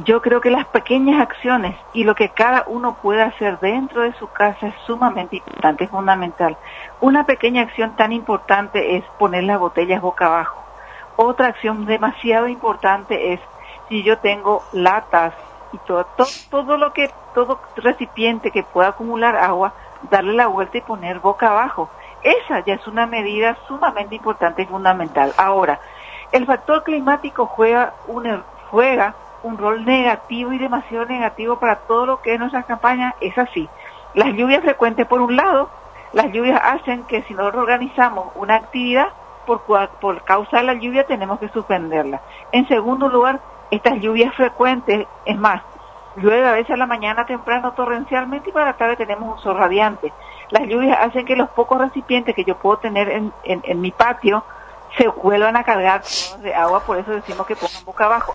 Yo creo que las pequeñas acciones y lo que cada uno puede hacer dentro de su casa es sumamente importante, es fundamental. Una pequeña acción tan importante es poner las botellas boca abajo. Otra acción demasiado importante es, si yo tengo latas y todo recipiente que pueda acumular agua, darle la vuelta y poner boca abajo. Esa ya es una medida sumamente importante y fundamental. Ahora, el factor climático juega un rol negativo y demasiado negativo para todo lo que es nuestra campaña. Es así. Las lluvias frecuentes, por un lado, las lluvias hacen que si nosotros organizamos una actividad, por causa de la lluvia tenemos que suspenderla. En segundo lugar, estas lluvias frecuentes, es más, llueve a veces a la mañana temprano torrencialmente y para la tarde tenemos un sol radiante. Las lluvias hacen que los pocos recipientes que yo puedo tener en mi patio se vuelvan a cargar de agua, por eso decimos que pongan boca abajo.